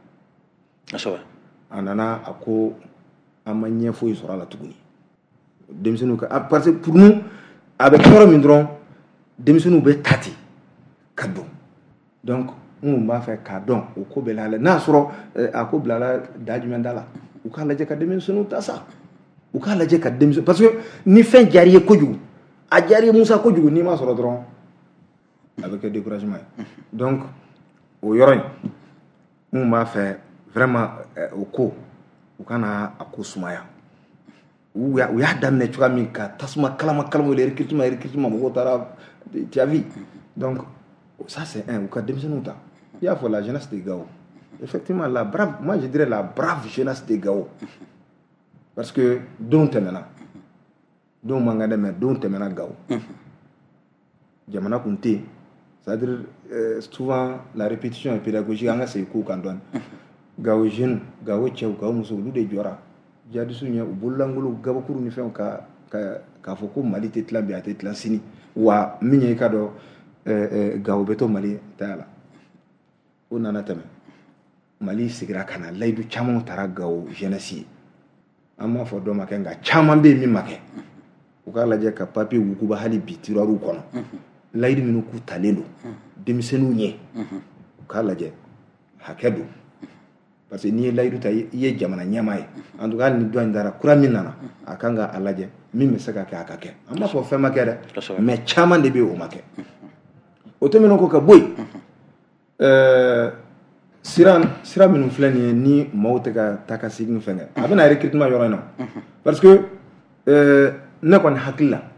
a nana a ko an ma ɲɛ foyi sɔrɔ a la tuguni denmisɛnninw ka parce que pour nous a bɛ kɛ yɔrɔ min dɔrɔn denmisɛnninw bɛ tati ka don donc n b'a fɛ k'a dɔn o ko bɛ la n'a sɔrɔ a ko bilala da jumɛn da la u k'a lajɛ ka denmisɛnninw ta sa u k'a lajɛ ka denmisɛnninw parce que ni fɛn diyar'i ye kojugu a diyar'i ye Musa kojugu n'i m'a sɔrɔ dɔrɔn a bɛ kɛ découragement ye donc o yɔrɔ in n b'a fɛ vraiment o ko u kana a ko sumaya u y'a daminɛ cogoya min ka tasuma kalama recrutement mɔgɔw taara tu as vu donc ça c'est un u ka denmisɛnninw ta il y a la jeunesse de Gao effectivement la brave moi je dirais la brave jeunesse de Gao parce que don tɛmɛna don man kan dɛ mais don tɛmɛna Gao jamana kun tɛ yen c'est-à-dire souvent la répétition est pédagogique an ka segin kow kan dɔɔni Gao jeune Gao cɛw Gao muso olu de jɔra jihadistes ɲɛ u bololangolo gabakuru ni fɛnw k'a fɔ ko Mali tɛ tilan bi a tɛ tilan sini wa min ye i ka dɔn Gao bɛ to Mali taya la o nana tɛmɛ Mali sigira ka na layidu caman taara Gao jeunesse ye an m'a fɔ dɔ ma kɛ nka caman bɛ yen min ma kɛ u k'a lajɛ ka papier wuguba hali bi tiroiruw kɔnɔ layidu minnu k'u talen don denmisɛnninw ɲɛ u k'a lajɛ hakɛ don parce que n'i ye layidu ta i ye jamana ɲɛmaa ye en tout cas ni dɔ in dara kura min nana a kan ka a lajɛ min bɛ se ka kɛ a ka kɛ an m'a fɔ fɛn ma kɛ dɛ mais caman de bɛ yen o ma kɛ o tɛmɛnen kɔ ka bɔ yen sira minnu filɛ nin ye ni maaw tɛ ka taa ka segin fɛn kɛ a bɛna recrutement yɔrɔ in na parce que ne kɔni hakili la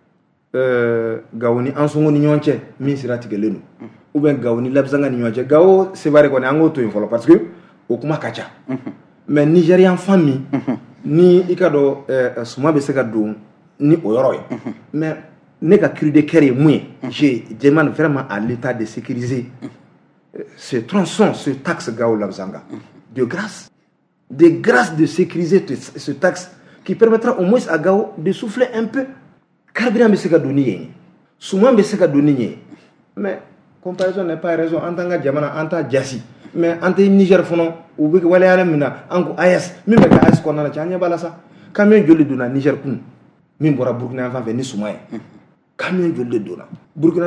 Gao ni an sɔngɔ ni ɲɔgɔn cɛ min sira tigɛlen don ou bien Gao ni Labzanga ni ɲɔgɔn cɛ Gao Sevare kɔni an k'o to yen fɔlɔ parce que o kuma ka ca mais Nigérian fan min ni i ka dɔn suma bɛ se ka don ni o yɔrɔ ye mais ne ka cri de cœur ye mun ye je demande vraiment à l'État de sécuriser ce tronçon, ce taxe Gao Labzanga de grâce de sécuriser ce taxe qui permettra au moins à Gao de souffler un peu carburant bɛ se ka don ni yen suma bɛ se ka don ni yen mais comparaison n'est pas raison en tant que jamana an t'a jasi mais an tɛ Niger fɔlɔ u bɛ waleyalen min na an ko AES min bɛ kɛ AES kɔnɔna na cɛ an ɲɛ b'a la sa camion joli donna Niger kun min bɔra Burkina fan fɛ ni suma ye camion joli de donna Burkina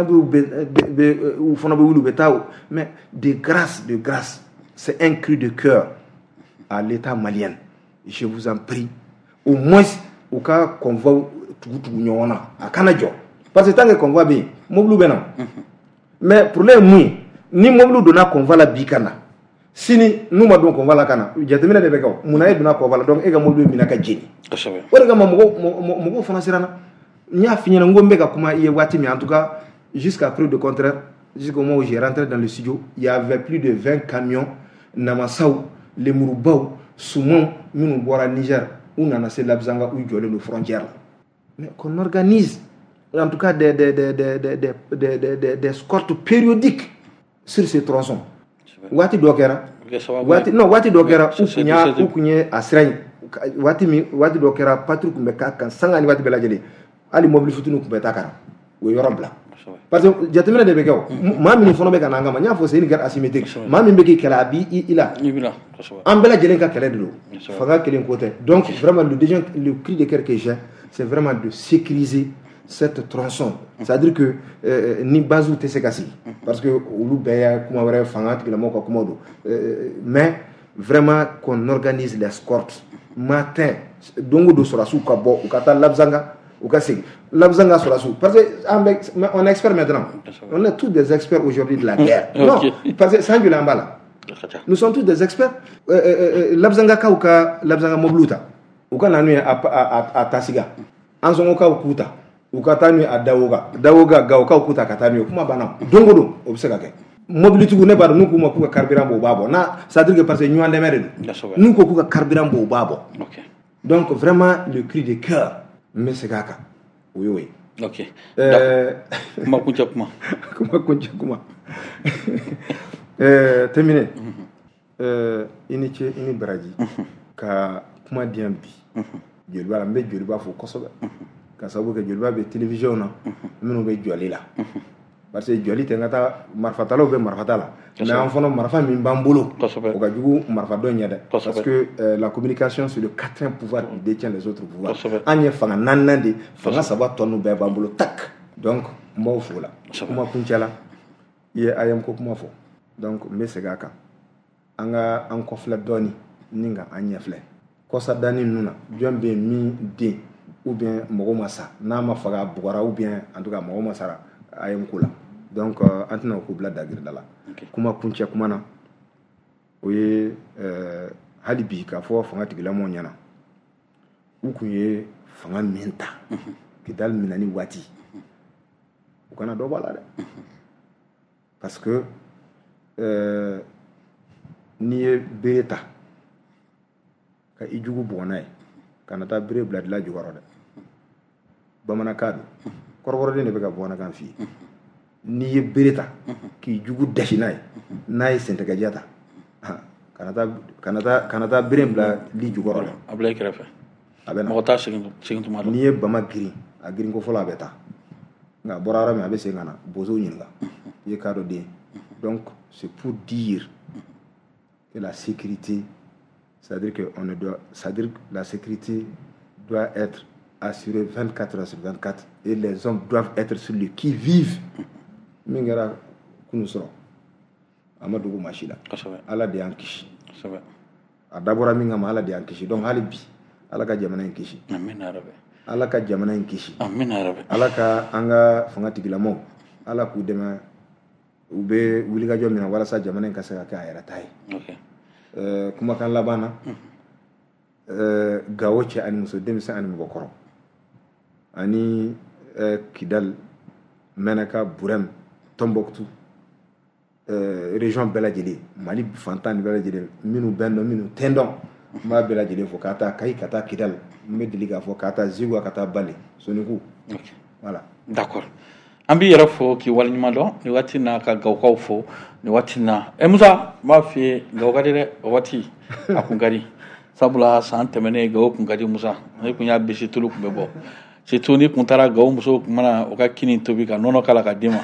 u fana bɛ wuli u bɛ taa mais de grâce c'est un cri de cœur à l'État malien je vous en prie au moins u ka convoi tugu ɲɔgɔn na a kana jɔ parce que tant que convoi bɛ yen mobile bɛ na mais problème mun ye ni mobile donna convoi la bi ka na sini n'u ma don convoi la ka na jateminɛ de bɛ kɛ munna e donna convoi la donc e ka mobile bɛ minɛ ka jeni o de kama mɔgɔw fana siranna n y'a f'i ɲɛna n ko n bɛ ka kuma i ye waati min en tout cas jusqu'à preuve de contraire jusqu'au moment où j'ai rentré dans le studio il y avait plus de 20 camions namasaw lemurubaw sumanw minnu bɔra Niger u nana se Labzanga u jɔlen don frontière la mais qu'on organise en tout cas des escortes périodiques sur ces tronçons waati dɔ kɛra waati dɔ kɛra u kun ye a sira in waati dɔ kɛra patrouille kun bɛ k'a kan sanga ni waati bɛɛ lajɛlen hali mobile fitininw kun bɛ taa kan o yɔrɔ bila parce que jateminɛ de bɛ kɛ o maa minnu fana bɛ ka na an kama n y'a fɔ c'est une guerre asymétrique maa min bɛ k'i kɛlɛ a b'i i la an bɛɛ lajɛlen ka kɛlɛ de don fanga kelen ko tɛ donc vraiment le cri de cœur que j'ai c'est vraiment de sécuriser cette tronçon c'est-à-dire que ni base tɛ se ka sigi parce que olu bɛɛ ye kuma wɛrɛ fanga tigilamɔgɔw ka kuma don mais vraiment qu'on organise l'escorte matin don o don sɔrɔdasiw ka bɔ u ka taa Labzanga u ka segin Labzanga sɔrɔdasiw parce que on est expert maintenant on est tous des experts aujourd'hui de la guerre non parce que san joli an b'a la nous sommes tous des experts Labzanga kaw ka Labzanga mobiliw ta u ka na n'u ye a Tasiga an sɔngɔkaw k'u ta u ka taa n'u ye a Dawoga Gawokaw k'u ta ka taa n'u ye kuma banna don o don o bɛ se ka kɛ mobilitigiw ne b'a dɔn n'u k'u ma k'u ka carburant bɔ u b'a bɔ c'est à dire que parce que ɲɔgɔn dɛmɛ de don n'u ko k'u ka carburant bɔ u b'a bɔ Donc vraiment le cri de cœur mais c'est kaka oui ok kuma terminé ini baraji ka kuma diyan bi joliba la n bɛ joliba fo kosɛbɛ ka sababu kɛ joliba bɛ télévision na minnu bɛ jɔli la parce que jɔli tɛ n ka taa marifatalaw bɛ marifata la mais an fana marifa min b'an bolo o ka jugu marifa dɔ ɲɛ dɛ parce que la communication c'est le quatrième pouvoir qui détient les autres pouvoirs an ye fanga naaninan de fanga saba tɔ ninnu bɛɛ b'an bolo tak donc n b'aw fo la kuma kuncɛ la i ye ayam ko kuma fɔ donc n bɛ segin a kan an kɔfilɛ dɔɔni ni ka an ɲɛ filɛ kɔsadani ninnu na jɔn bɛ min den ou bien mɔgɔ ma sa n'a ma faga bugɔra ou bien en tout cas mɔgɔ ma sara ayam ko la donc an tɛna o ko bila dagirida la kuma kuncɛ kuma na o ye hali bi k'a fɔ fanga tigilamɔgɔw ɲɛna u kun ye fanga min ta Kidal minani waati u kana dɔ b'a la dɛ parce que n'i ye bere ta ka i jugu bugɔ n'a ye kana taa bere bila dila jukɔrɔ dɛ bamanankan don kɔrɔbɔrɔden de bɛ ka bamanankan f'i ye n'i ye bere ta k'i jugu dasi n'a ye n'a ye sentɛgɛdiya ta kana taa bere bila li jukɔrɔ dɛ a bila i kɛrɛfɛ a bɛ na mɔgɔ t'a segin tuma dɔn n'i ye bama girin a girin ko fɔlɔ a bɛ taa nka a bɔra yɔrɔ min a bɛ segin ka na bozow ɲininka i ye kadɔ den donc c'est pour dire que la sécurité c'est-à-dire que la sécurité doit être assurée 24 heures sur 24 et les hommes doivent être sur le qui-vive min kɛra kunu sɔrɔ a ma dogo maa si la ala de y'an kisi a dabɔra min kama ala de y'an kisi donc hali bi ala ka jamana in kisi ala ka jamana in kisi ala ka an ka fanga tigilamɔgɔw ala k'u dɛmɛ u bɛ wulikajɔ min na walasa jamana in ka se ka kɛ a yɛrɛ ta ye kumakan laban na Gawo cɛ ani muso denmisɛn ani mɔgɔkɔrɔ ani Kidal Menaka Burem Tombouctou région bɛɛ lajɛlen Mali fantan bɛɛ lajɛlen minnu bɛ dɔn minnu tɛ dɔn n b'a bɛɛ lajɛlen fɔ ka taa Kayi ka taa Kidal n bɛ deli k'a fɔ ka taa Zigua ka taa Bale Soniku voilà d'accord an b'i yɛrɛ fɔ k'i waleɲuman dɔn nin waati na ka Gawukaw fɔ nin waati na Musa n b'a f'i ye Gawo ka di dɛ o waati a kun ka di sabula san tɛmɛnen Gawo kun ka di Musa ne kun y'a bisi tulu kun bɛ bɔ surtout ni kun taara Gawo musow kun mana o ka kini tobi ka nɔnɔ k'a la ka d'i ma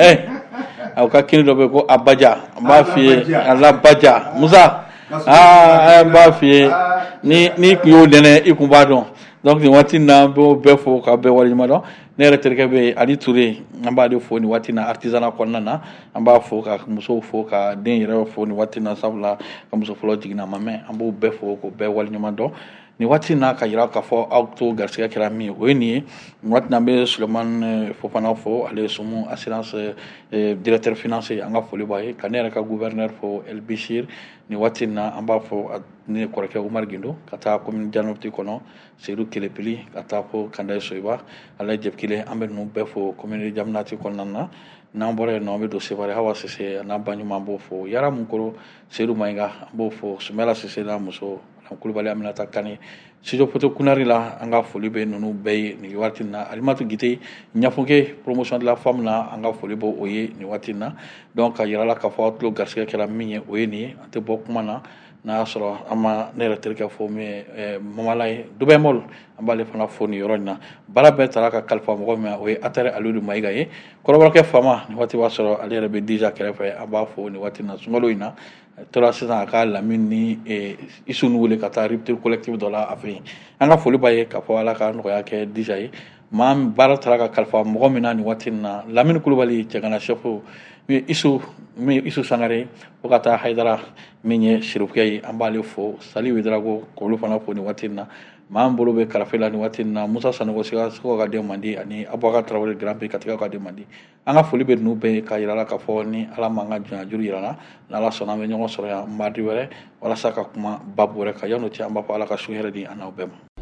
o ka kini dɔ bɛ ko abaja n b'a f'i ye alabaja Musa n b'a f'i ye ni kun y'o nɛnɛ i kun b'a dɔn donc nin waati na n b'o bɛɛ fɔ k'a bɛɛ waleɲuman dɔn ne yɛrɛ terikɛ bɛ yen Ali Ture an b'ale fɔ nin waati na artisanat kɔnɔna na an b'a fɔ ka musow fɔ ka den yɛrɛ fɔ nin waati na sabula ka muso fɔlɔ jiginna a ma mɛn an b'o bɛɛ fɔ k'o bɛɛ waleɲuman dɔn nin waati na ka yira k'a fɔ aw to garisigɛ kɛra min ye o ye nin ye nin waati na an bɛ Sulemani Fofana fɔ ale ye Sumu assurance directeur financier an ka foli b'a ye ka ne yɛrɛ ka gouverneur fɔ El Bishir nin waati na an b'a fɔ ne kɔrɔkɛ Umar Gindo ka taa commune Janopti kɔnɔ Seydou Kelepili ka taa fɔ Kandaye Soyiba Alaye Jɛbikile an bɛ ninnu bɛɛ fɔ commune Jaminati kɔnɔna na n'an bɔra yen nɔ an bɛ don Sevare Hawa Sise n'a ba ɲuman an b'o fɔ Yara Munkoro Seydou Mayiga an b'o fɔ Sumala Sise n'a muso Kulubali Aminata Kane studio Poto Kunari la an ka foli bɛ ninnu bɛɛ ye nin waati na Alimatu Gite Ɲafoke promotion de la femme na an ka foli bɛ o ye nin waati na donc ka yira la k'a fɔ aw tulo garisigɛ kɛra min ye o ye nin ye an tɛ bɔ kuma na n'a y'a sɔrɔ an ma ne yɛrɛ terikɛ fɔ min ye Mamala ye Dubɛmɔl an b'ale fana fɔ nin yɔrɔ in na baara bɛɛ taara ka kalifa mɔgɔ min o ye Atare Alidu Mayiga ye kɔrɔbɔrɔkɛ fama nin waati b'a sɔrɔ ale yɛrɛ bɛ Dija kɛrɛfɛ an b'a fɔ nin waati na sunkalo in na tora sisan a ka Lamini ni Isu nu wele ka taa rupture collective dɔ la a fɛ yen an ka foli b'a ye k'a fɔ ala ka nɔgɔya kɛ Dija ye maa baara taara ka kalifa mɔgɔ min na nin waati na Lamini Kulubali cɛgana chef min ye Isu Sangare fo ka taa Haidara min ye sirifukɛ ye an b'ale fɔ Sali Wederago k'olu fana fɔ nin waati na maa min bolo bɛ karafe la nin waati na Musa Sanogo Sikaso ka den mandi ani Abubakar Tarawele Grand Prix Katika ka den mandi an ka foli bɛ ninnu bɛɛ ye ka yira la k'a fɔ ni ala m'an ka jɔnya juru yira na n'ala sɔnna an bɛ ɲɔgɔn sɔrɔ yan mardi wɛrɛ walasa ka kuma babu wɛrɛ kan yan'o cɛ an b'a fɔ ala ka su hɛrɛ di an n'aw bɛɛ ma